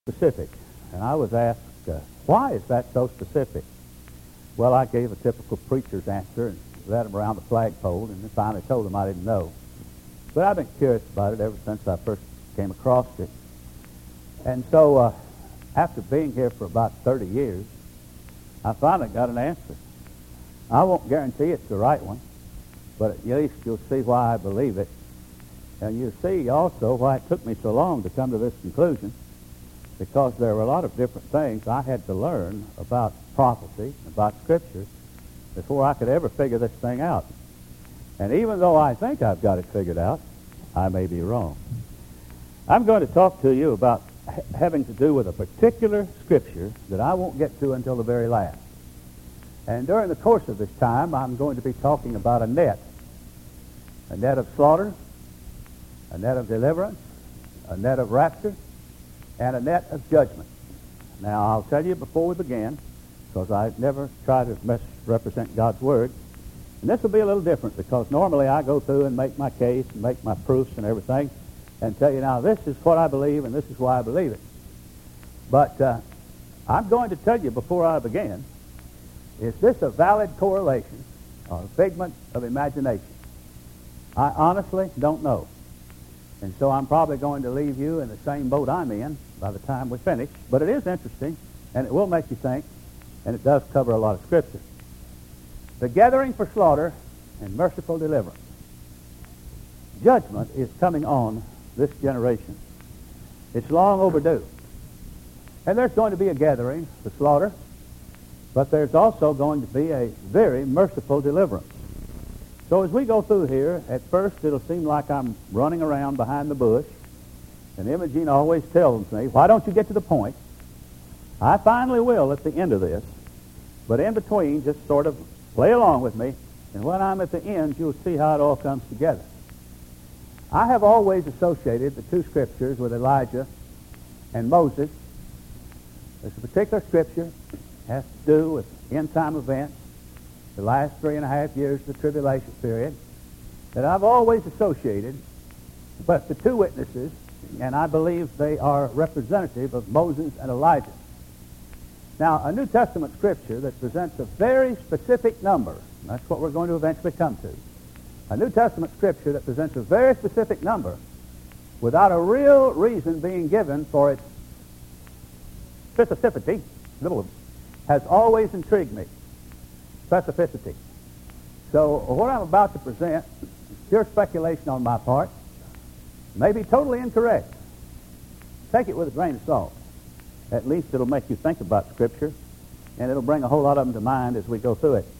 specific. And I was asked, why is that so specific? Well, I gave a typical preacher's answer and led him around the flagpole, and then finally told him I didn't know. But I've been curious about it ever since I first came across it. And so after being here for about 30 years, I finally got an answer. I won't guarantee it's the right one, but at least you'll see why I believe it. And you'll see also why it took me so long to come to this conclusion, because there were a lot of different things I had to learn about prophecy, about Scripture, before I could ever figure this thing out. And even though I think I've got it figured out, I may be wrong. I'm going to talk to you about having to do with a particular Scripture that I won't get to until the very last. And during the course of this time, I'm going to be talking about a net of slaughter, a net of deliverance, a net of rapture, and a net of judgment. Now, I'll tell you before we begin, because I never try to misrepresent God's Word, and this will be a little different, because normally I go through and make my case and make my proofs and everything and tell you, now, this is what I believe and this is why I believe it. But I'm going to tell you before I begin, is this a valid correlation or a figment of imagination? I honestly don't know. And so I'm probably going to leave you in the same boat I'm in by the time we finish. But it is interesting, and it will make you think, and it does cover a lot of Scripture. The gathering for slaughter and merciful deliverance. Judgment is coming on this generation. It's long overdue. And there's going to be a gathering for slaughter, but there's also going to be a very merciful deliverance. So as we go through here, at first it'll seem like I'm running around behind the bush, and Imogene always tells me, why don't you get to the point? I finally will at the end of this, but in between, just sort of play along with me, and when I'm at the end, you'll see how it all comes together. I have always associated the two Scriptures with Elijah and Moses. There's a particular Scripture has to do with end-time events, the last 3.5 years of the tribulation period, that I've always associated with the two witnesses, and I believe they are representative of Moses and Elijah. Now, a New Testament Scripture that presents a very specific number, and that's what we're going to eventually come to, a New Testament Scripture that presents a very specific number without a real reason being given for its specificity, has always intrigued me. Specificity. So what I'm about to present is pure speculation on my part, may be totally incorrect. Take it with a grain of salt. At least it'll make you think about Scripture, and it'll bring a whole lot of them to mind as we go through it.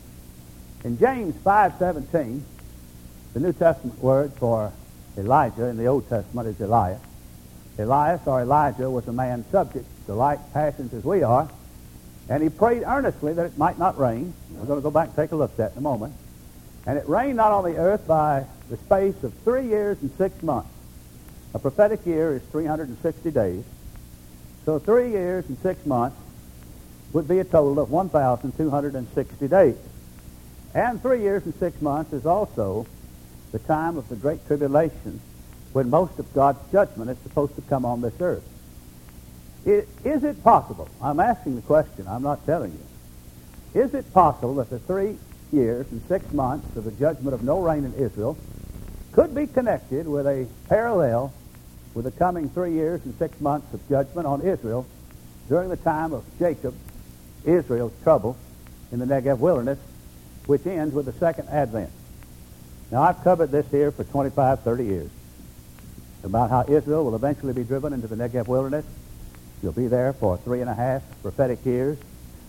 In James 5:17, the New Testament word for Elijah in the Old Testament is Elias. Elias, or Elijah, was a man subject to like passions as we are, and he prayed earnestly that it might not rain. We're going to go back and take a look at that in a moment. And it rained not on the earth by the space of 3 years and 6 months. A prophetic year is 360 days. So 3 years and 6 months would be a total of 1,260 days. And 3 years and 6 months is also the time of the Great Tribulation, when most of God's judgment is supposed to come on this earth. Is it possible? I'm asking the question, I'm not telling you. Is it possible that the 3 years and 6 months of the judgment of no rain in Israel could be connected with a parallel with the coming 3 years and 6 months of judgment on Israel during the time of Jacob, Israel's trouble in the Negev wilderness, which ends with the second advent? Now, I've covered this here for 25, 30 years, about how Israel will eventually be driven into the Negev wilderness. You'll be there for 3.5 prophetic years,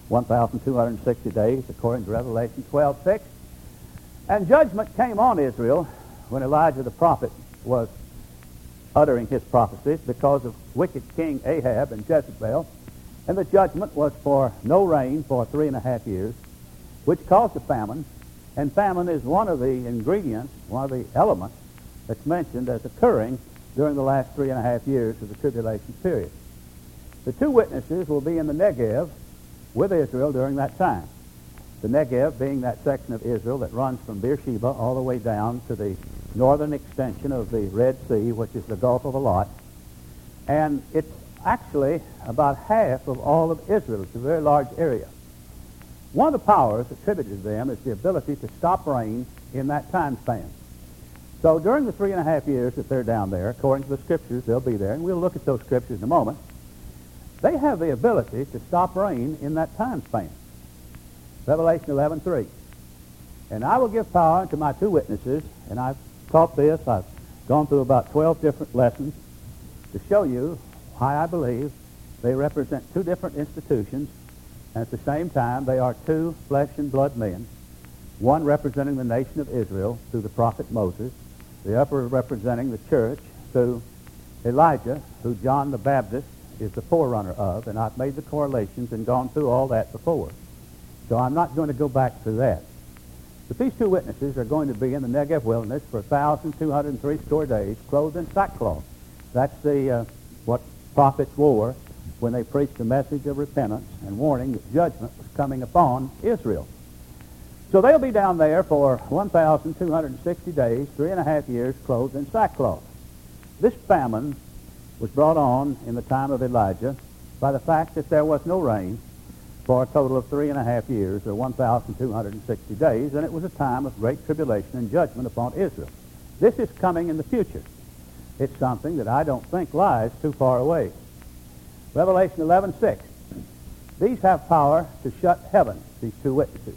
1,260 days, according to Revelation 12:6. And judgment came on Israel when Elijah the prophet was uttering his prophecies because of wicked King Ahab and Jezebel. And the judgment was for no rain for 3.5 years, which caused a famine. And famine is one of the ingredients, one of the elements that's mentioned as occurring during the last 3.5 years of the tribulation period. The two witnesses will be in the Negev with Israel during that time. The Negev being that section of Israel that runs from Beersheba all the way down to the northern extension of the Red Sea, which is the Gulf of Alat. And it's actually about half of all of Israel. It's a very large area. One of the powers attributed to them is the ability to stop rain in that time span. So during the 3.5 years that they're down there, according to the Scriptures, they'll be there, and we'll look at those Scriptures in a moment. They have the ability to stop rain in that time span. Revelation 11:3. And I will give power to my 2 witnesses, and I've taught this. I've gone through about 12 different lessons to show you why I believe they represent 2 different institutions, and at the same time they are 2 flesh and blood men, one representing the nation of Israel through the prophet Moses, the other representing the church through Elijah, who John the Baptist is the forerunner of, and I've made the correlations and gone through all that before. So I'm not going to go back through that. But these 2 witnesses are going to be in the Negev wilderness for 1,203 days, clothed in sackcloth. That's what prophets wore when they preached the message of repentance and warning that judgment was coming upon Israel. So they'll be down there for 1,260 days, 3.5 years, clothed in sackcloth. This famine was brought on in the time of Elijah by the fact that there was no rain for a total of 3.5 years, or 1,260 days, and it was a time of great tribulation and judgment upon Israel. This is coming in the future. It's something that I don't think lies too far away. Revelation 11:6. These have power to shut heaven, these 2 witnesses,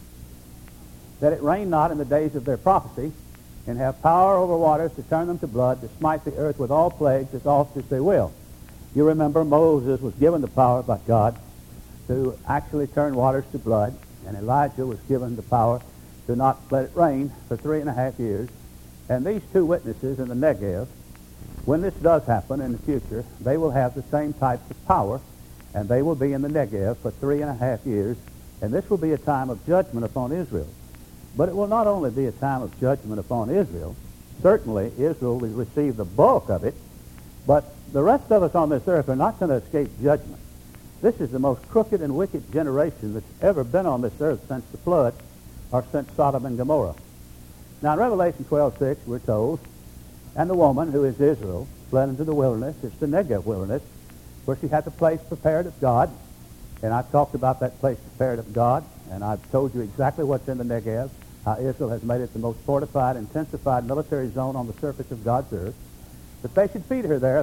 that it rain not in the days of their prophecy, and have power over waters to turn them to blood, to smite the earth with all plagues as oft as they will. You remember Moses was given the power by God to actually turn waters to blood, and Elijah was given the power to not let it rain for 3.5 years. And these 2 witnesses in the Negev, when this does happen in the future, they will have the same types of power, and they will be in the Negev for 3.5 years, and this will be a time of judgment upon Israel. But it will not only be a time of judgment upon Israel. Certainly Israel will receive the bulk of it, but the rest of us on this earth are not going to escape judgment. This is the most crooked and wicked generation that's ever been on this earth since the flood, or since Sodom and Gomorrah. Now in Revelation 12:6 we're told, and the woman, who is Israel, fled into the wilderness. It's the Negev wilderness, where she had the place prepared of God. And I've talked about that place prepared of God, and I've told you exactly what's in the Negev, how Israel has made it the most fortified, intensified military zone on the surface of God's earth. But they should feed her there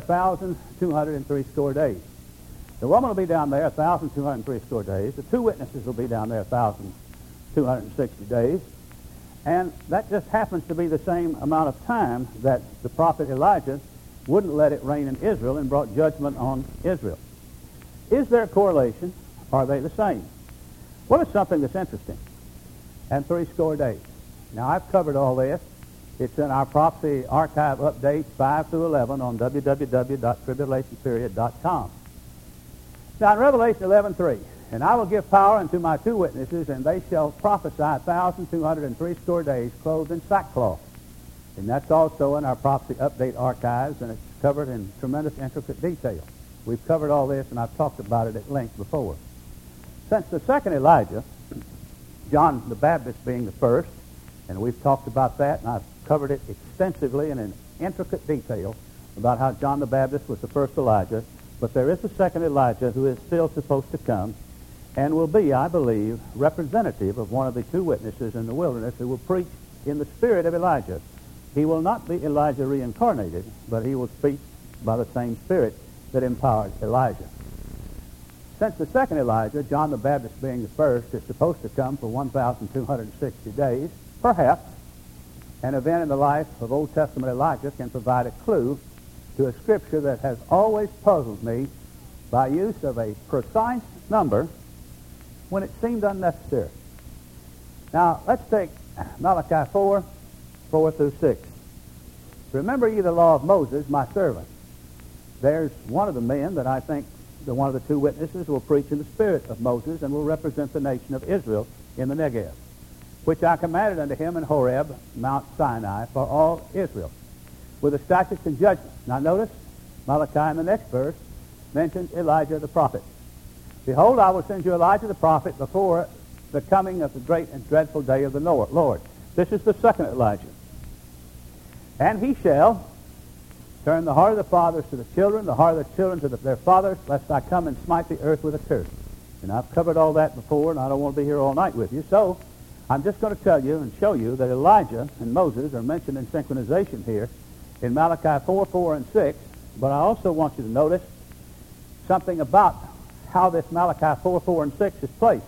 1,203 days. The woman will be down there 1,203 days. The 2 witnesses will be down there 1,260 days. And that just happens to be the same amount of time that the prophet Elijah wouldn't let it rain in Israel and brought judgment on Israel. Is there a correlation? Are they the same? Well, it's something that's interesting. And 60 days. Now, I've covered all this. It's in our prophecy archive updates 5 through 11 on www.tribulationperiod.com. Now, in Revelation 11:3, and I will give power unto my 2 witnesses, and they shall prophesy 1,203 days, clothed in sackcloth. And that's also in our prophecy update archives, and it's covered in tremendous intricate detail. We've covered all this, and I've talked about it at length before. Since the second Elijah, John the Baptist being the first, and we've talked about that, and I've covered it extensively and in intricate detail about how John the Baptist was the first Elijah, but there is a second Elijah who is still supposed to come and will be, I believe, representative of one of the 2 witnesses in the wilderness who will preach in the spirit of Elijah. He will not be Elijah reincarnated, but he will speak by the same spirit that empowered Elijah. Since the second Elijah, John the Baptist being the first, is supposed to come for 1,260 days, perhaps an event in the life of Old Testament Elijah can provide a clue to a scripture that has always puzzled me by use of a precise number when it seemed unnecessary. Now, let's take Malachi 4 through 6. Remember ye the law of Moses, my servant. There's one of the men that I think that one of the 2 witnesses will preach in the spirit of Moses and will represent the nation of Israel in the Negev, which I commanded unto him in Horeb, Mount Sinai, for all Israel, with the statutes and judgments. Now notice, Malachi in the next verse mentions Elijah the prophet. Behold, I will send you Elijah the prophet before the coming of the great and dreadful day of the Lord. This is the second Elijah. And he shall Turn the heart of the fathers to the children, the heart of the children to their fathers, lest I come and smite the earth with a curse. And I've covered all that before, and I don't want to be here all night with you. So I'm just going to tell you and show you that Elijah and Moses are mentioned in synchronization here in Malachi 4, 4, and 6. But I also want you to notice something about how this Malachi 4, 4, and 6 is placed.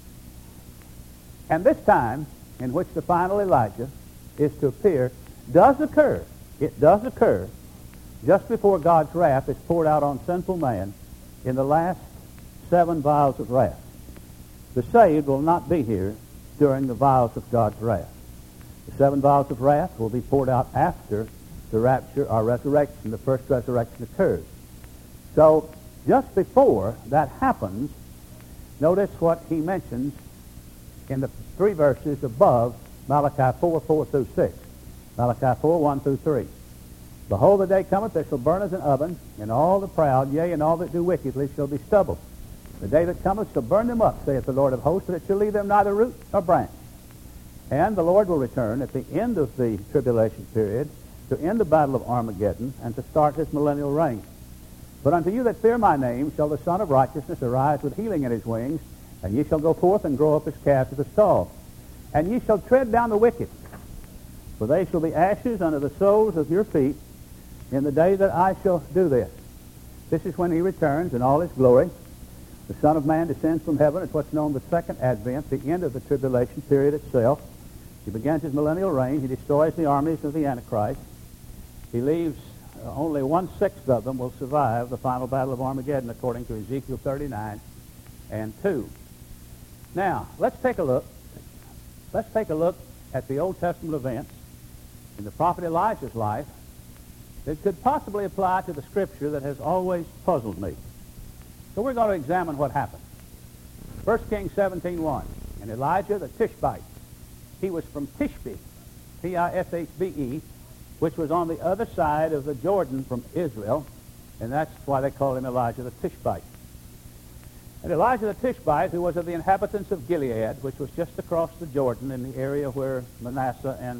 And this time in which the final Elijah is to appear does occur. It does occur just before God's wrath is poured out on sinful man in the last 7 vials of wrath. The saved will not be here during the vials of God's wrath. The 7 vials of wrath will be poured out after the rapture or resurrection, the first resurrection occurs. So just before that happens, notice what he mentions in the 3 verses above Malachi 4, 4 through 6. Malachi 4, 1 through 3. Behold, the day cometh that shall burn as an oven, and all the proud, yea, and all that do wickedly shall be stubble. The day that cometh shall burn them up, saith the Lord of hosts, and it shall leave them neither root nor branch. And the Lord will return at the end of the tribulation period to end the battle of Armageddon and to start his millennial reign. But unto you that fear my name shall the Son of Righteousness arise with healing in his wings, and ye shall go forth and grow up as calves of the stall. And ye shall tread down the wicked, for they shall be ashes under the soles of your feet in the day that I shall do this. This is when he returns in all his glory. The Son of Man descends from heaven. It's what's known the second advent, the end of the tribulation period itself. He begins his millennial reign. He destroys the armies of the Antichrist. He leaves only 1/6 of them will survive the final battle of Armageddon, according to Ezekiel 39 and 2. Now, let's take a look. Let's take a look at the Old Testament events in the prophet Elijah's life that could possibly apply to the Scripture that has always puzzled me. So we're going to examine what happened. 1 Kings 17:1. And Elijah the Tishbite, he was from Tishbe, Tishbe, which was on the other side of the Jordan from Israel, and that's why they call him Elijah the Tishbite. And Elijah the Tishbite, who was of the inhabitants of Gilead, which was just across the Jordan in the area where Manasseh and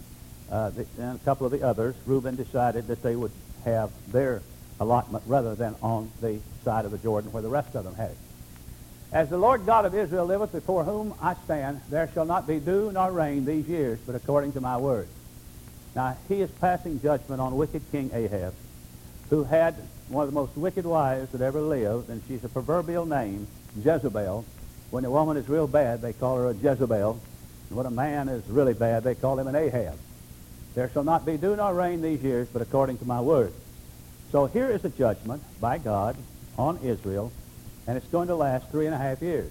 a couple of the others, Reuben, decided that they would have their allotment rather than on the side of the Jordan where the rest of them had it. As the Lord God of Israel liveth, before whom I stand, there shall not be dew nor rain these years, but according to my word. Now, he is passing judgment on wicked King Ahab, who had one of the most wicked wives that ever lived, and she's a proverbial name, Jezebel. When a woman is real bad, they call her a Jezebel. And when a man is really bad, they call him an Ahab. There shall not be dew nor rain these years, but according to my word. So here is a judgment by God on Israel, and it's going to last 3.5 years.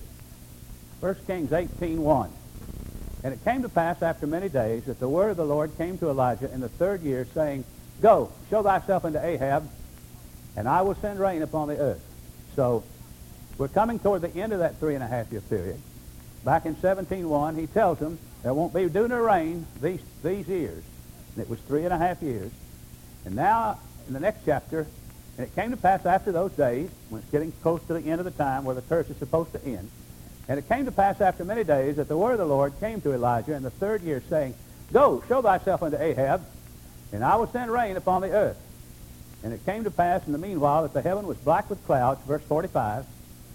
1 Kings 18:1. And it came to pass after many days that the word of the Lord came to Elijah in the 3rd year, saying, Go, show thyself unto Ahab, and I will send rain upon the earth. So we're coming toward the end of that 3.5 year period. Back in 17:1, he tells them there won't be dew nor rain these years. And it was 3.5 years. And now, in the next chapter, and it came to pass after those days, when it's getting close to the end of the time where the curse is supposed to end, and it came to pass after many days that the word of the Lord came to Elijah in the 3rd year, saying, Go, show thyself unto Ahab, and I will send rain upon the earth. And it came to pass in the meanwhile that the heaven was black with clouds, verse 45,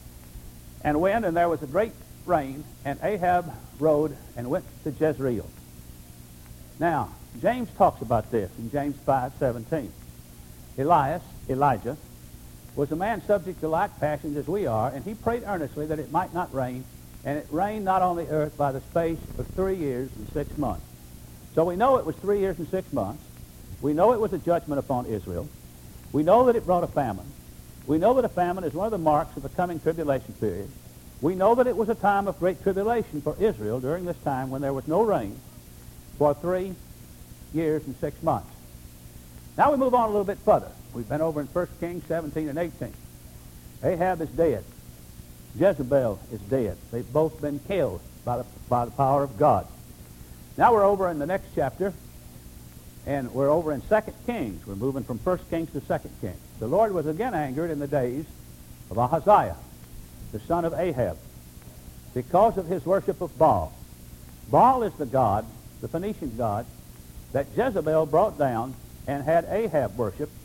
and wind, and there was a great rain, and Ahab rode and went to Jezreel. Now, James talks about this in James 5:17. Elijah, was a man subject to like passions as we are, and he prayed earnestly that it might not rain, and it rained not on the earth by the space of 3 years and 6 months. So we know it was 3 years and 6 months. We know it was a judgment upon Israel. We know that it brought a famine. We know that a famine is one of the marks of the coming tribulation period. We know that it was a time of great tribulation for Israel during this time when there was no rain for 3 years and 6 months. Now we move on a little bit further. We've been over in 1 Kings 17 and 18. Ahab is dead. Jezebel is dead. They've both been killed by the power of God. Now we're over in the next chapter, and we're over in 2 Kings. We're moving from 1 Kings to 2 Kings. The Lord was again angered in the days of Ahaziah, the son of Ahab, because of his worship of Baal. Baal is the god, the Phoenician god, that Jezebel brought down and had Ahab worship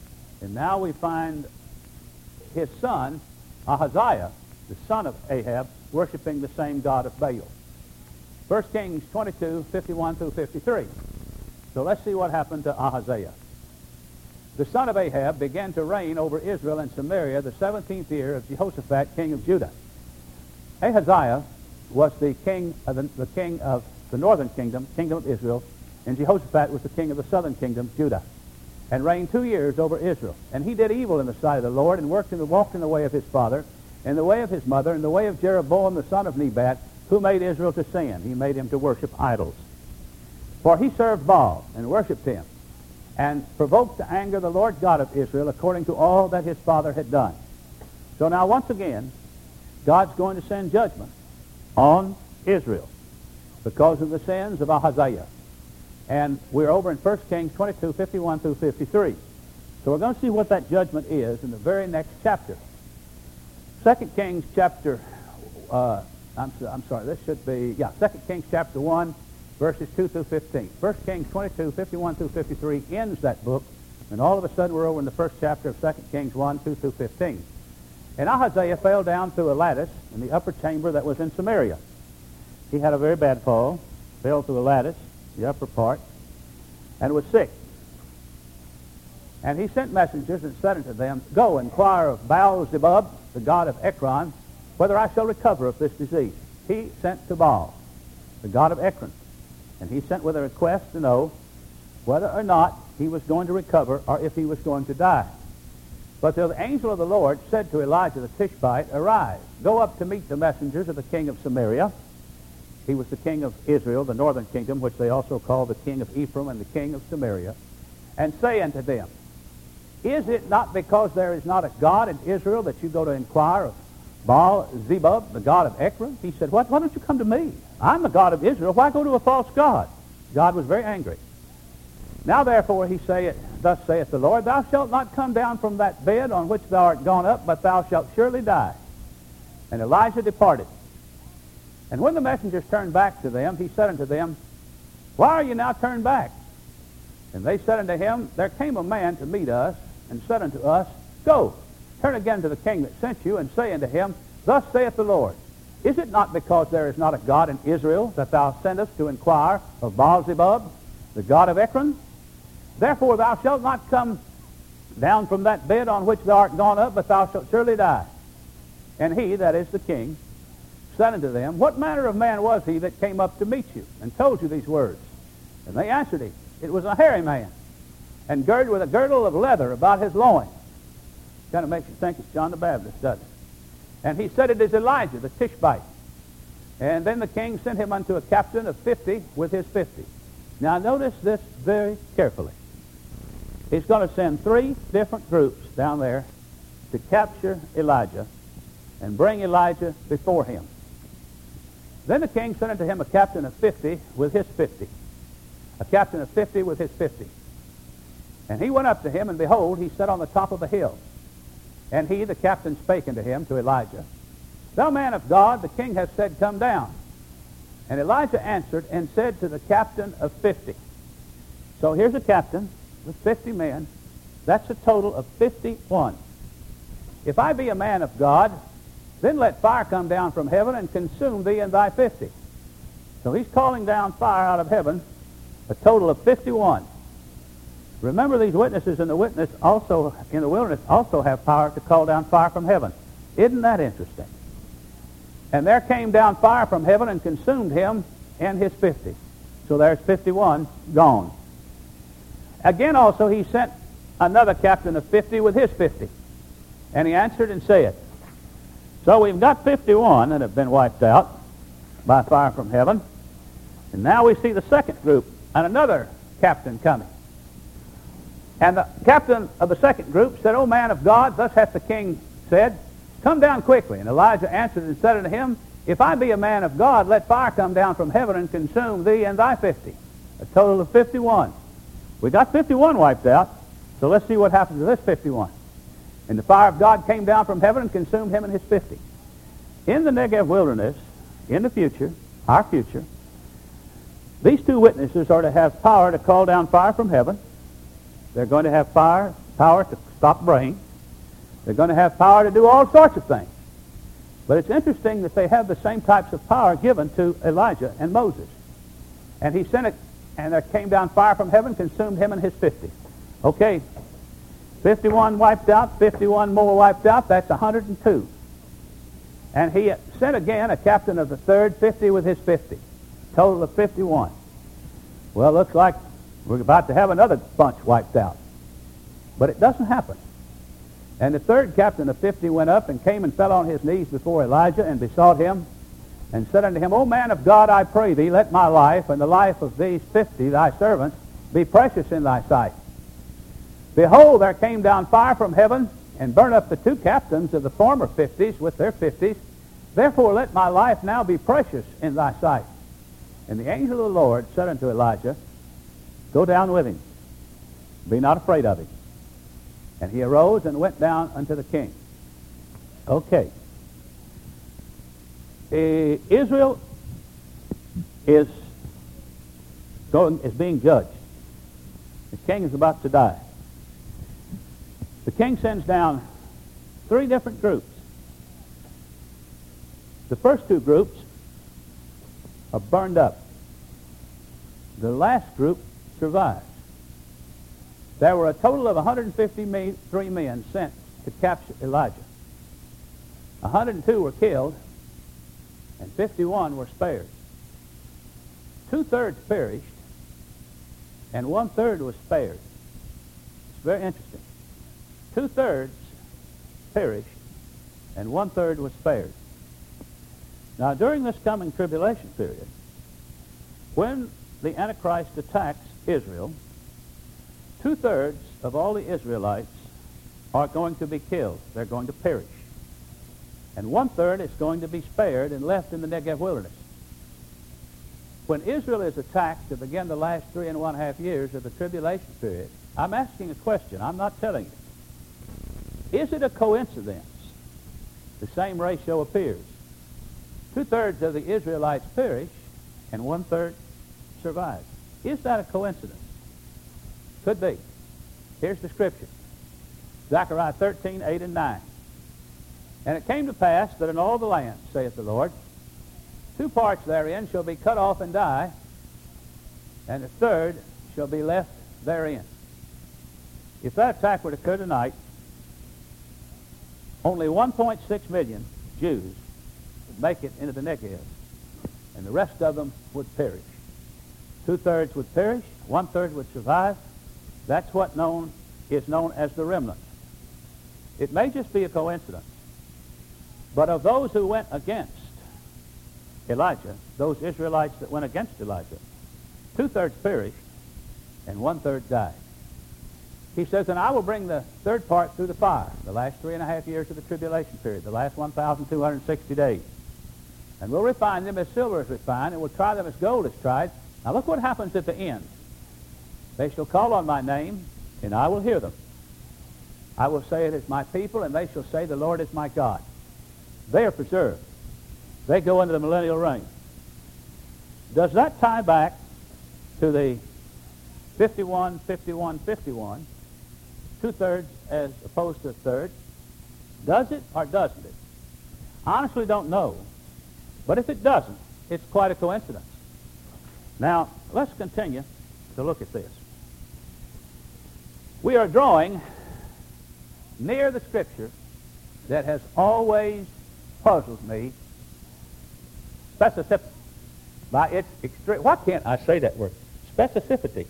And now we find his son, Ahaziah, the son of Ahab, worshiping the same god of Baal. 1 Kings 22, 51 through 53. So let's see what happened to Ahaziah. The son of Ahab began to reign over Israel and Samaria the 17th year of Jehoshaphat, king of Judah. Ahaziah was the king of the northern kingdom, kingdom of Israel, and Jehoshaphat was the king of the southern kingdom, Judah, and reigned 2 years over Israel. And he did evil in the sight of the Lord, and walked in the way of his father, and the way of his mother, and the way of Jeroboam the son of Nebat, who made Israel to sin. He made him to worship idols. For he served Baal and worshipped him, and provoked to anger the Lord God of Israel according to all that his father had done. So now once again, God's going to send judgment on Israel because of the sins of Ahaziah. And we're over in 1 Kings 22, 51 through 53. So we're going to see what that judgment is in the very next chapter. 2 Kings chapter, this should be, 2 Kings chapter 1, verses 2 through 15. 1 Kings 22, 51 through 53 ends that book, and all of a sudden we're over in the first chapter of 2 Kings 1, 2 through 15. And Ahaziah fell down through a lattice in the upper chamber that was in Samaria. He had a very bad fall, fell through a lattice, the upper part, and was sick. And he sent messengers and said unto them, Go, inquire of Baal-zebub, the god of Ekron, whether I shall recover of this disease. He sent to Baal, the god of Ekron, and he sent with a request to know whether or not he was going to recover or if he was going to die. But the angel of the Lord said to Elijah the Tishbite, Arise, go up to meet the messengers of the king of Samaria. He was the king of Israel, the northern kingdom, which they also call the king of Ephraim and the king of Samaria, and say unto them, Is it not because there is not a God in Israel that you go to inquire of Baal-zebub, the god of Ekron? He said, Why don't you come to me? I'm the God of Israel. Why go to a false god? God was very angry. Now therefore, thus saith the Lord, Thou shalt not come down from that bed on which thou art gone up, but thou shalt surely die. And Elijah departed. And when the messengers turned back to them, he said unto them, Why are you now turned back? And they said unto him, There came a man to meet us, and said unto us, Go, turn again to the king that sent you, and say unto him, Thus saith the Lord, Is it not because there is not a God in Israel that thou sendest to inquire of Baal-zebub, the god of Ekron? Therefore thou shalt not come down from that bed on which thou art gone up, but thou shalt surely die. And he, that is the king, said unto them, What manner of man was he that came up to meet you, and told you these words? And they answered him, It was a hairy man, and girded with a girdle of leather about his loins. Kind of makes you think it's John the Baptist, doesn't it? And he said, It is Elijah the Tishbite. And then the king sent him unto a captain of 50 with his 50. Now notice this very carefully. He's going to send 3 different groups down there to capture Elijah and bring Elijah before him. Then the king sent unto him a captain of 50 with his 50. A captain of 50 with his 50. And he went up to him, and behold, he sat on the top of a hill. And he, the captain, spake unto him, to Elijah, Thou man of God, the king hath said, Come down. And Elijah answered and said to the captain of 50. So here's a captain with 50 men. That's a total of 51. If I be a man of God, then let fire come down from heaven and consume thee and thy 50. So he's calling down fire out of heaven, a total of 51. Remember, these witnesses in the wilderness also have power to call down fire from heaven. Isn't that interesting? And there came down fire from heaven and consumed him and his 50. So there's 51 gone. Again also he sent another captain of 50 with his 50. And he answered and said, So we've got 51 that have been wiped out by fire from heaven. And now we see the second group and another captain coming. And the captain of the second group said, O man of God, thus hath the king said, Come down quickly. And Elijah answered and said unto him, If I be a man of God, let fire come down from heaven and consume thee and thy 50. A total of 51. We got 51 wiped out, so let's see what happens to this 51. And the fire of God came down from heaven and consumed him and his 50. In the Negev wilderness, in the future, our future, these 2 witnesses are to have power to call down fire from heaven. They're going to have power to stop rain. They're going to have power to do all sorts of things. But it's interesting that they have the same types of power given to Elijah and Moses. And he sent it, and there came down fire from heaven, consumed him and his 50. Okay, 51 wiped out, 51 more wiped out, that's 102. And he sent again a captain of the third, 50 with his 50. Total of 51. Well, looks like we're about to have another bunch wiped out. But it doesn't happen. And the third captain of 50 went up and came and fell on his knees before Elijah and besought him and said unto him, O man of God, I pray thee, let my life and the life of these 50 thy servants be precious in thy sight. Behold, there came down fire from heaven and burnt up the two captains of the former 50s with their 50s. Therefore let my life now be precious in thy sight. And the angel of the Lord said unto Elijah, Go down with him. Be not afraid of him. And he arose and went down unto the king. Okay. Israel is being judged. The king is about to die. The king sends down 3 different groups. The first 2 groups are burned up. The last group survives. There were a total of 153 men sent to capture Elijah. 102 were killed, and 51 were spared. 2/3 perished, and 1/3 was spared. It's very interesting. 2/3 perished, and 1/3 was spared. Now, during this coming tribulation period, when the Antichrist attacks Israel, 2/3 of all the Israelites are going to be killed. They're going to perish. And 1/3 is going to be spared and left in the Negev wilderness. When Israel is attacked to begin the last 3.5 years of the tribulation period, I'm asking a question. I'm not telling you. Is it a coincidence the same ratio appears? 2/3 of the Israelites perish and 1/3 survive. Is that a coincidence? Could be. Here's the scripture. Zechariah 13:8 and 9. And it came to pass that in all the land, saith the Lord, 2 parts therein shall be cut off and die, and the 1/3 shall be left therein. If that attack were to occur tonight, only 1.6 million Jews would make it into the Negev, and the rest of them would perish. 2/3 would perish, 1/3 would survive. That's what is known as the remnant. It may just be a coincidence, but of those who went against Elijah, those Israelites that went against Elijah, 2/3 perished and 1/3 died. He says, and I will bring the 3rd part through the fire, the last 3.5 years of the tribulation period, the last 1,260 days. And we'll refine them as silver is refined, and we'll try them as gold is tried. Now look what happens at the end. They shall call on my name, and I will hear them. I will say it is my people, and they shall say the Lord is my God. They are preserved. They go into the millennial reign. Does that tie back to the 51, 51, 51, 2/3 as opposed to 1/3? Does it or doesn't it? I honestly don't know. But if it doesn't, it's quite a coincidence. Now, let's continue to look at this. We are drawing near the scripture that has always puzzled me, specificity, by its extreme. Why can't I say that word? Specificity.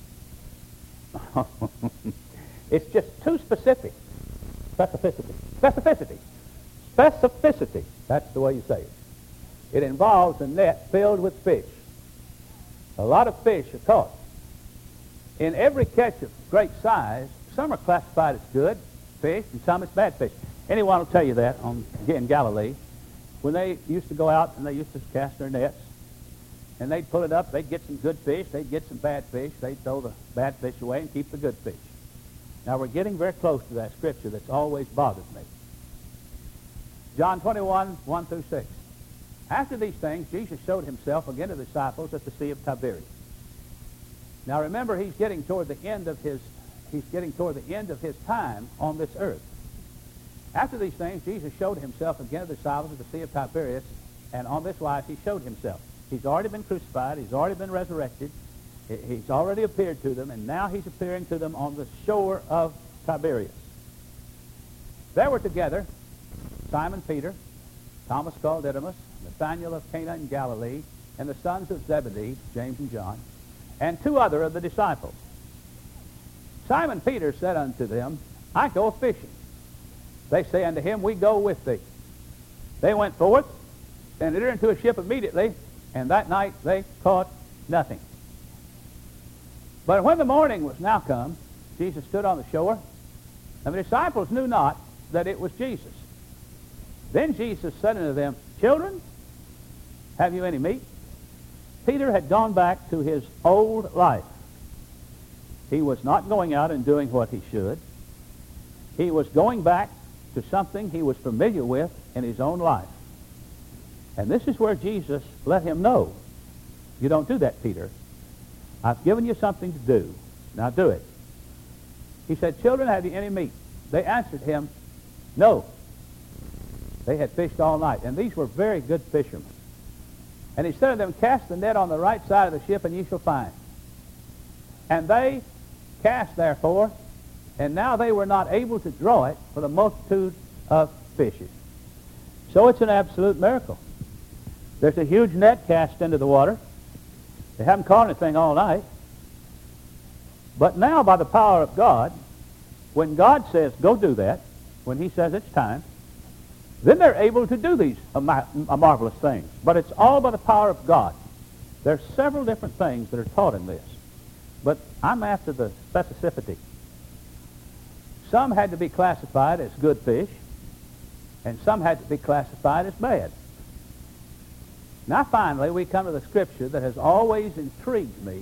It's just too specific. Specificity. Specificity. Specificity. That's the way you say it. It involves a net filled with fish. A lot of fish are caught. In every catch of great size, some are classified as good fish and some as bad fish. Anyone will tell you that in Galilee. When they used to go out and they used to cast their nets, and they'd pull it up, they'd get some good fish, they'd get some bad fish, they'd throw the bad fish away and keep the good fish. Now we're getting very close to that scripture that's always bothered me. John 21, 1 through 6. After these things, Jesus showed himself again to the disciples at the Sea of Tiberias. Now remember, he's getting toward the end of his he's getting toward the end of his time on this earth. After these things, Jesus showed himself again to the disciples at the Sea of Tiberias, and on this wise he showed himself. He's already been crucified. He's already been resurrected. He's already appeared to them, and now he's appearing to them on the shore of Tiberias. There were together Simon Peter, Thomas called Didymus, Nathanael of Cana in Galilee, and the sons of Zebedee, James and John, and two other of the disciples. Simon Peter said unto them, I go fishing. They say unto him, We go with thee. They went forth and entered into a ship immediately, and that night they caught nothing. But when the morning was now come, Jesus stood on the shore, and the disciples knew not that it was Jesus. Then Jesus said unto them, Children, have you any meat? Peter had gone back to his old life. He was not going out and doing what he should. He was going back to something he was familiar with in his own life. And this is where Jesus let him know, you don't do that, Peter. I've given you something to do. Now do it. He said, Children, have you any meat? They answered him, No. They had fished all night, and these were very good fishermen. And he said to them, Cast the net on the right side of the ship, and ye shall find. And they cast therefore, and now they were not able to draw it for the multitude of fishes. So it's an absolute miracle. There's a huge net cast into the water. They haven't caught anything all night. But now, by the power of God, when God says, go do that, when he says it's time, then they're able to do these marvelous things. But it's all by the power of God. There's several different things that are taught in this. But I'm after the specificity. Some had to be classified as good fish, and some had to be classified as bad. Now finally, we come to the scripture that has always intrigued me,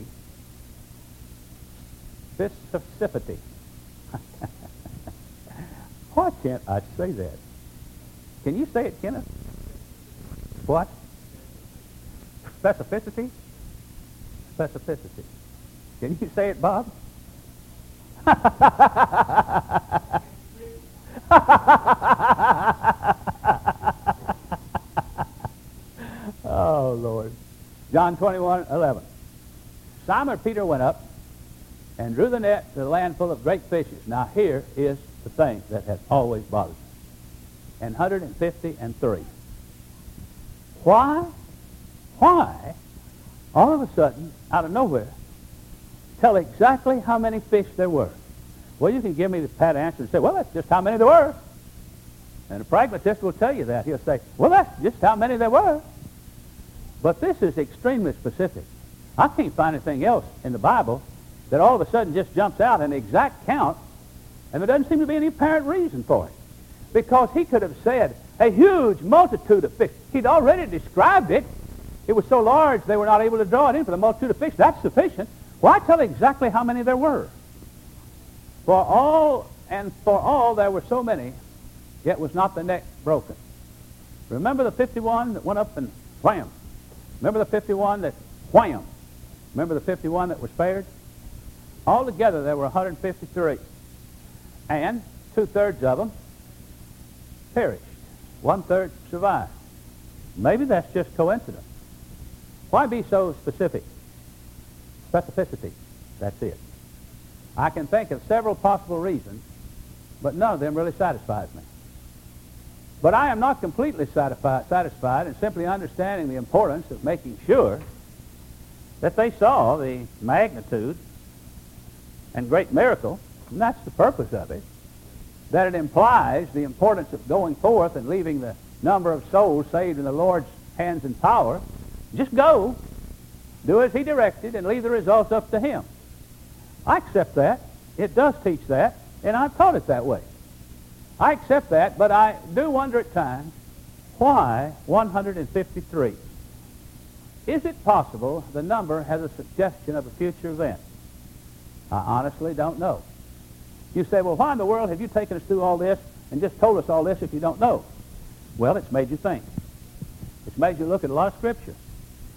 specificity. Why can't I say that? Can you say it, Kenneth? What? Specificity? Specificity. Can you say it, Bob? Oh, Lord. John 21:11. Simon Peter went up and drew the net to the land full of great fishes. Now here is the thing that has always bothered me. And 153. Why, all of a sudden, out of nowhere, tell exactly how many fish there were? Well, you can give me the pat answer and say, well, that's just how many there were. And a pragmatist will tell you that. He'll say, well, that's just how many there were. But this is extremely specific. I can't find anything else in the Bible that all of a sudden just jumps out an exact count, and there doesn't seem to be any apparent reason for it. Because he could have said a huge multitude of fish. He'd already described it. It was so large they were not able to draw it in for the multitude of fish. That's sufficient. Why tell exactly how many there were? For all there were so many, yet was not the net broken. Remember the 51 that went up and wham. Remember the 51 that wham. Remember the 51 that were spared? Altogether there were 153. And 2/3 of them perished. 1/3 survived. Maybe that's just coincidence. Why be so specific? Specificity. That's it. I can think of several possible reasons, but none of them really satisfies me. But I am not completely satisfied in simply understanding the importance of making sure that they saw the magnitude and great miracle, and that's the purpose of it, that it implies the importance of going forth and leaving the number of souls saved in the Lord's hands and power. Just go, do as he directed, and leave the results up to him. I accept that. It does teach that, and I've taught it that way. I accept that, but I do wonder at times, why 153? Is it possible the number has a suggestion of a future event? I honestly don't know. You say, well, why in the world have you taken us through all this and just told us all this if you don't know? Well, it's made you think. It's made you look at a lot of Scripture.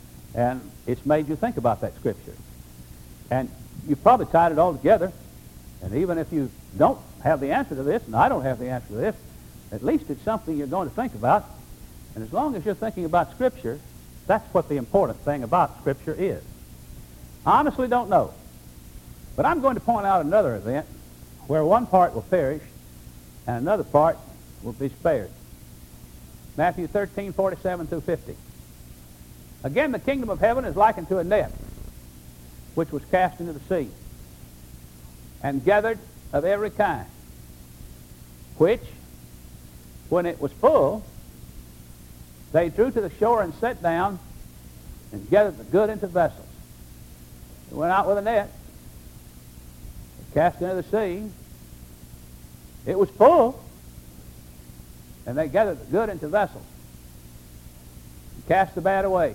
And it's made you think about that Scripture. And you've probably tied it all together And even if you don't have the answer to this, and I don't have the answer to this, at least it's something you're going to think about. And as long as you're thinking about Scripture, that's what the important thing about Scripture is. I honestly don't know. But I'm going to point out another event where one part will perish and another part will be spared. Matthew 13:47 through 50. Again, the kingdom of heaven is likened to a net, which was cast into the sea, and gathered of every kind, which, when it was full, they drew to the shore and sat down and gathered the good into vessels. They went out with a net, cast into the sea. It was full, and they gathered the good into vessels and cast the bad away.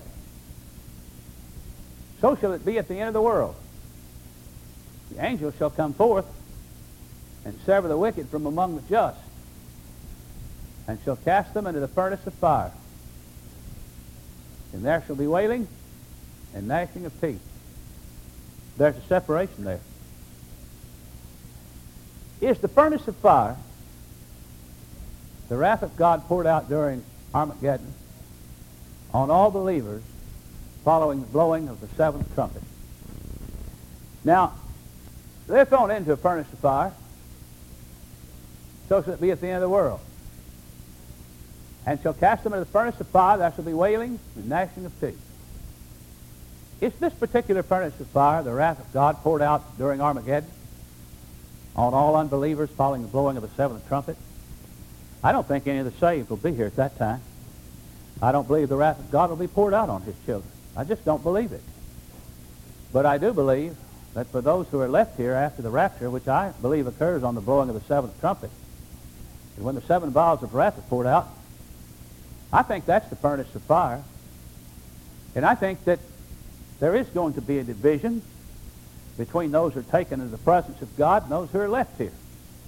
So shall it be at the end of the world. The angels shall come forth and sever the wicked from among the just, and shall cast them into the furnace of fire. And there shall be wailing and gnashing of teeth. There's a separation there. Is the furnace of fire the wrath of God poured out during Armageddon on all believers following the blowing of the seventh trumpet? Now, they're thrown into a furnace of fire, so shall it be at the end of the world. And shall cast them into the furnace of fire, there shall be wailing and gnashing of teeth. Is this particular furnace of fire the wrath of God poured out during Armageddon on all unbelievers following the blowing of the seventh trumpet? I don't think any of the saved will be here at that time. I don't believe the wrath of God will be poured out on his children. I just don't believe it. But I do believe that for those who are left here after the rapture, which I believe occurs on the blowing of the seventh trumpet, and when the seven vials of wrath are poured out, I think that's the furnace of fire. And I think that there is going to be a division between those who are taken into the presence of God and those who are left here.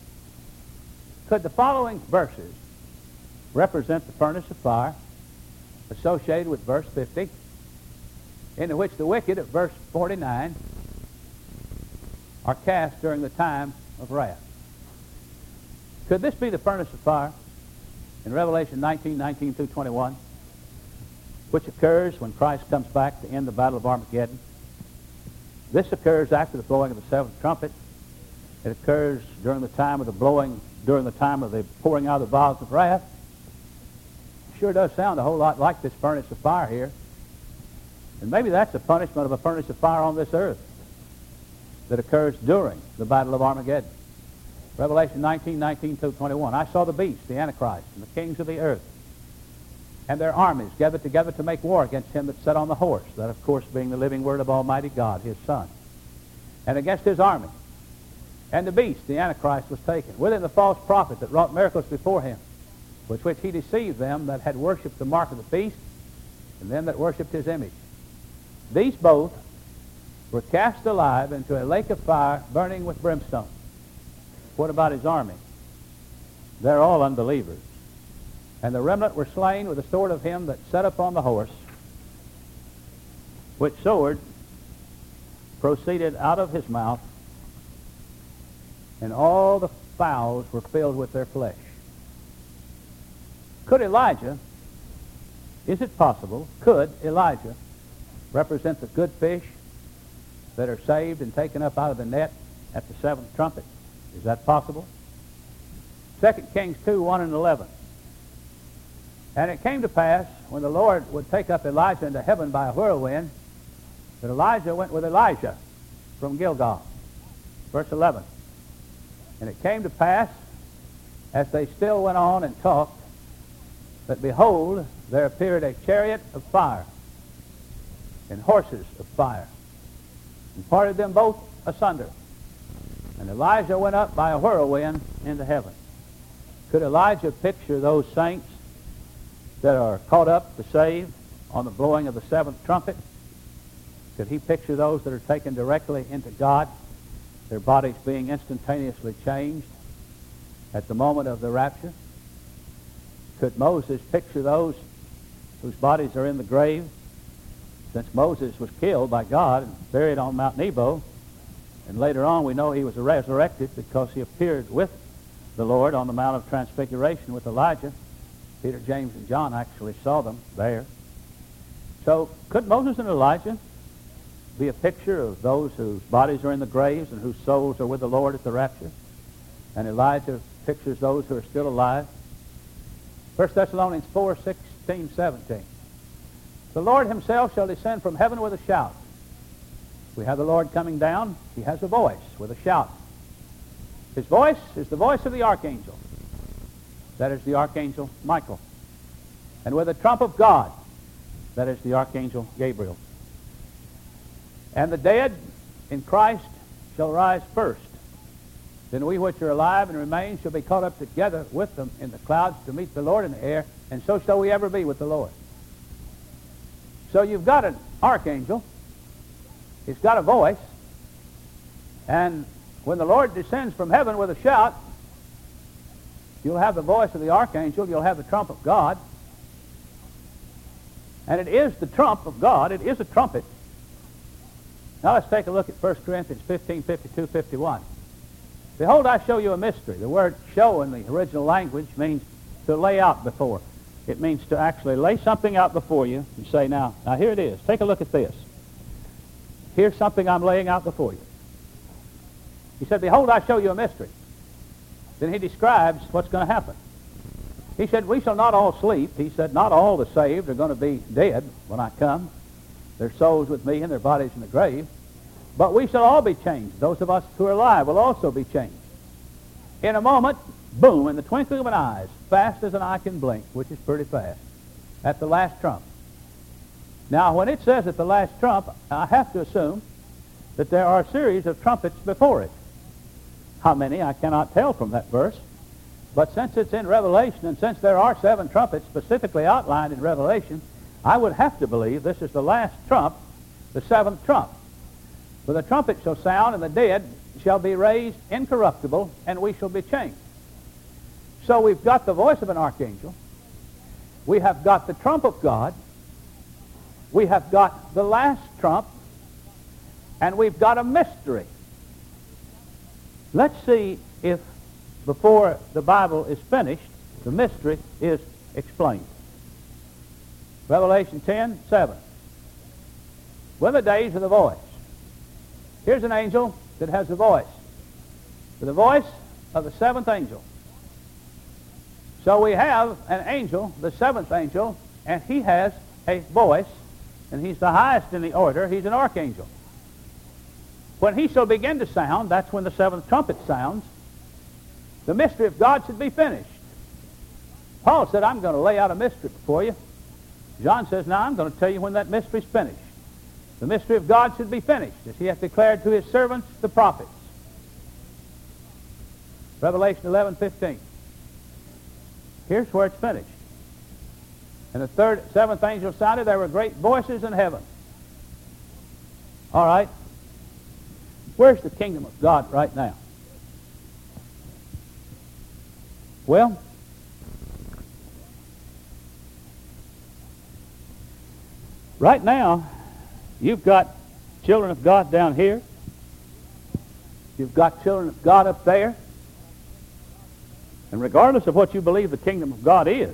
Could the following verses represent the furnace of fire associated with verse 50, in which the wicked, at verse 49, are cast during the time of wrath? Could this be the furnace of fire in Revelation 19:19 through 21, which occurs when Christ comes back to end the battle of Armageddon? This occurs after the blowing of the seventh trumpet. It occurs during the time of the blowing, during the time of the pouring out of the vials of wrath. It sure does sound a whole lot like this furnace of fire here. And maybe that's the punishment of a furnace of fire on this earth that occurs during the battle of Armageddon. Revelation 19:19 through 21. I saw the beast, the Antichrist, and the kings of the earth, and their armies gathered together to make war against him that sat on the horse, that of course being the living word of Almighty God, his Son, and against his army. And the beast, the Antichrist, was taken, with him the false prophet that wrought miracles before him, with which he deceived them that had worshipped the mark of the beast, and them that worshipped his image. These both were cast alive into a lake of fire burning with brimstone. What about his army? They're all unbelievers. And the remnant were slain with the sword of him that sat upon the horse, which sword proceeded out of his mouth, and all the fowls were filled with their flesh. Could Elijah, is it possible, could Elijah represent the good fish that are saved and taken up out of the net at the seventh trumpet? Is that possible? 2 Kings 2:1 and 11. And it came to pass, when the Lord would take up Elijah into heaven by a whirlwind, that Elijah went with Elijah from Gilgal. Verse 11. And it came to pass, as they still went on and talked, that behold, there appeared a chariot of fire, and horses of fire, and parted them both asunder. And Elijah went up by a whirlwind into heaven. Could Elijah picture those saints that are caught up to save on the blowing of the seventh trumpet? Could he picture those that are taken directly into God, their bodies being instantaneously changed at the moment of the rapture? Could Moses picture those whose bodies are in the grave? Since Moses was killed by God and buried on Mount Nebo, And later on we know he was resurrected because he appeared with the Lord on the Mount of Transfiguration with Elijah. Peter, James, and John actually saw them there. So could Moses and Elijah be a picture of those whose bodies are in the graves and whose souls are with the Lord at the rapture? And Elijah pictures those who are still alive. 1 Thessalonians 4:16, 17. The Lord himself shall descend from heaven with a shout. We have the Lord coming down. He has a voice with a shout. His voice is the voice of the archangel. That is the archangel Michael. And with a trump of God, that is the archangel Gabriel. And the dead in Christ shall rise first. Then we which are alive and remain shall be caught up together with them in the clouds to meet the Lord in the air, and so shall we ever be with the Lord. So you've got an archangel. He's got a voice. And when the Lord descends from heaven with a shout, you'll have the voice of the archangel. You'll have the trump of God. And it is the trump of God. It is a trumpet. Now let's take a look at 1 Corinthians 15, 52, 51. Behold, I show you a mystery. The word show in the original language means to lay out before. It means to actually lay something out before you and say, now here it is. Take a look at this. Here's something I'm laying out before you. He said, behold, I show you a mystery. Then he describes what's going to happen. He said, we shall not all sleep. He said, not all the saved are going to be dead when I come. Their souls with me and their bodies in the grave. But we shall all be changed. Those of us who are alive will also be changed. In a moment, boom, in the twinkling of an eye, as fast as an eye can blink, which is pretty fast, at the last trump. Now, when it says at the last trump, I have to assume that there are a series of trumpets before it. How many, I cannot tell from that verse. But since it's in Revelation, and since there are 7 trumpets specifically outlined in Revelation, I would have to believe this is the last trump, the 7th trump. For the trumpet shall sound, and the dead shall be raised incorruptible, and we shall be changed. So we've got the voice of an archangel. We have got the trump of God. We have got the last trump. And we've got a mystery. Let's see if before the Bible is finished, the mystery is explained. Revelation 10:7. When the days of the voice. Here's an angel that has a voice. The voice of the 7th angel. So we have an angel, the 7th angel, and he has a voice, and he's the highest in the order. He's an archangel. When he shall begin to sound, that's when the 7th trumpet sounds, the mystery of God should be finished. Paul said, I'm going to lay out a mystery before you. John says, now I'm going to tell you when that mystery's finished. The mystery of God should be finished, as he hath declared to his servants, the prophets. Revelation 11:15. Here's where it's finished. And the 7th angel sounded, there were great voices in heaven. All right. Where's the kingdom of God right now? Well, right now, you've got children of God down here. You've got children of God up there. And regardless of what you believe the kingdom of God is,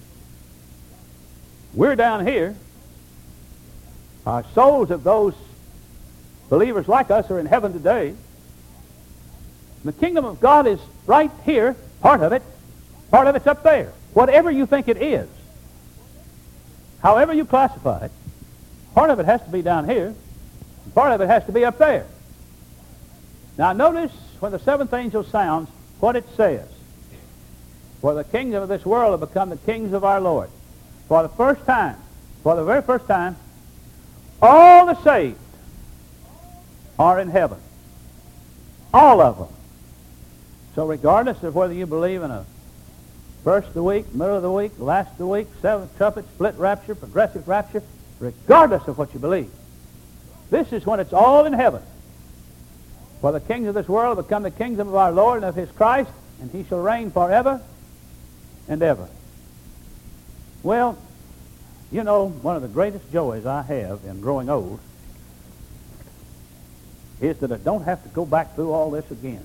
we're down here. Our souls of those believers like us are in heaven today. The kingdom of God is right here, part of it. Part of it's up there. Whatever you think it is, however you classify it, part of it has to be down here, and part of it has to be up there. Now notice when the 7th angel sounds what it says. For the kingdom of this world have become the kings of our Lord. For the first time, for the very first time, all the saved are in heaven. All of them. So regardless of whether you believe in a first of the week, middle of the week, last of the week, 7th trumpet, split rapture, progressive rapture, regardless of what you believe, this is when it's all in heaven. For the kings of this world have become the kingdom of our Lord and of his Christ, and he shall reign forever and ever. Well, you know, one of the greatest joys I have in growing old is that I don't have to go back through all this again.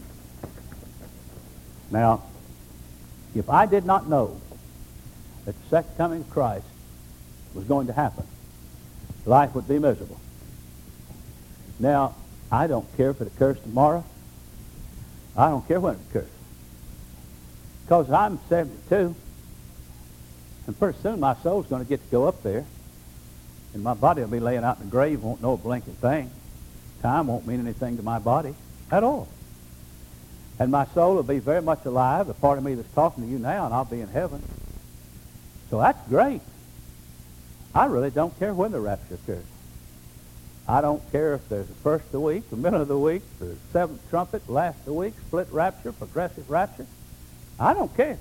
Now, if I did not know that the second coming of Christ was going to happen, life would be miserable. Now, I don't care if it occurs tomorrow. I don't care when it occurs. Because I'm 72, and pretty soon my soul's going to get to go up there, and my body will be laying out in the grave, won't know a blinking thing. Time won't mean anything to my body at all. And my soul will be very much alive, the part of me that's talking to you now, and I'll be in heaven. So that's great. I really don't care when the rapture occurs. I don't care if there's the first of the week, the middle of the week, the seventh trumpet, last of the week, split rapture, progressive rapture. I don't care.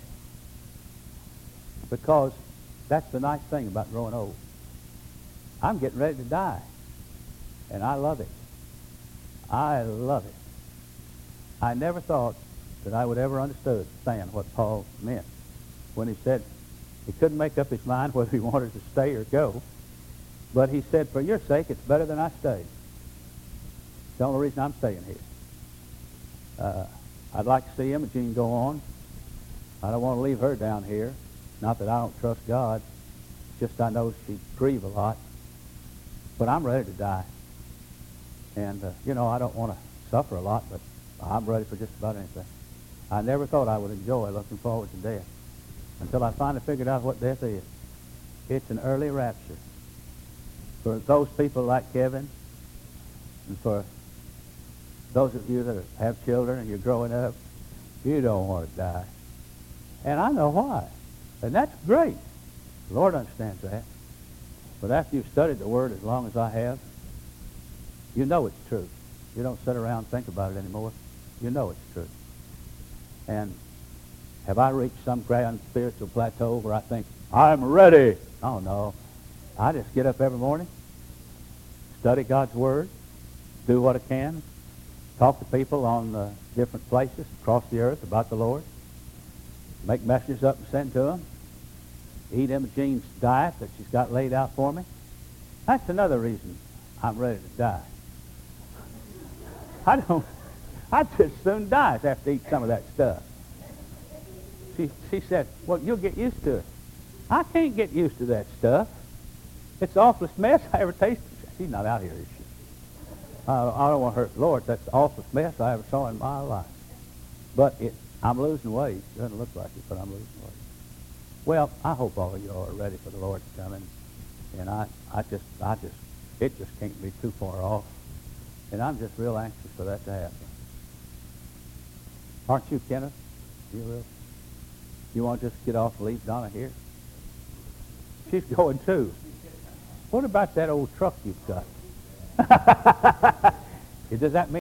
Because that's the nice thing about growing old. I'm getting ready to die. And I love it. I love it. I never thought that I would ever understand what Paul meant when he said he couldn't make up his mind whether he wanted to stay or go. But he said, for your sake, it's better than I stay. It's the only reason I'm staying here. I'd like to see Imogene go on. I don't want to leave her down here. Not that I don't trust God. Just I know she'd grieve a lot. But I'm ready to die. And, I don't want to suffer a lot, but I'm ready for just about anything. I never thought I would enjoy looking forward to death until I finally figured out what death is. It's an early rapture. For those people like Kevin, and for those of you that have children and you're growing up, you don't want to die. And I know why. And that's great. The Lord understands that. But after you've studied the Word as long as I have, you know it's true. You don't sit around and think about it anymore. You know it's true. And have I reached some grand spiritual plateau where I think, I'm ready? Oh, no. I just get up every morning, study God's Word, do what I can, talk to people on different places across the earth about the Lord, make messages up and send to them, eat Imogene's diet that she's got laid out for me. That's another reason I'm ready to die. I'd just soon die after eat some of that stuff. She said, well, you'll get used to it. I can't get used to that stuff. It's the awfulest mess I ever tasted. She's not out here, is she? I don't want to hurt the Lord. That's the awfulest mess I ever saw in my life. But I'm losing weight. It doesn't look like it, but I'm losing weight. Well, I hope all of you are ready for the Lord to come in. And it just can't be too far off. And I'm just real anxious for that to happen. Aren't you, Kenneth? You will? You want to just get off and leave Donna here? She's going too. What about that old truck you've got? Does that mean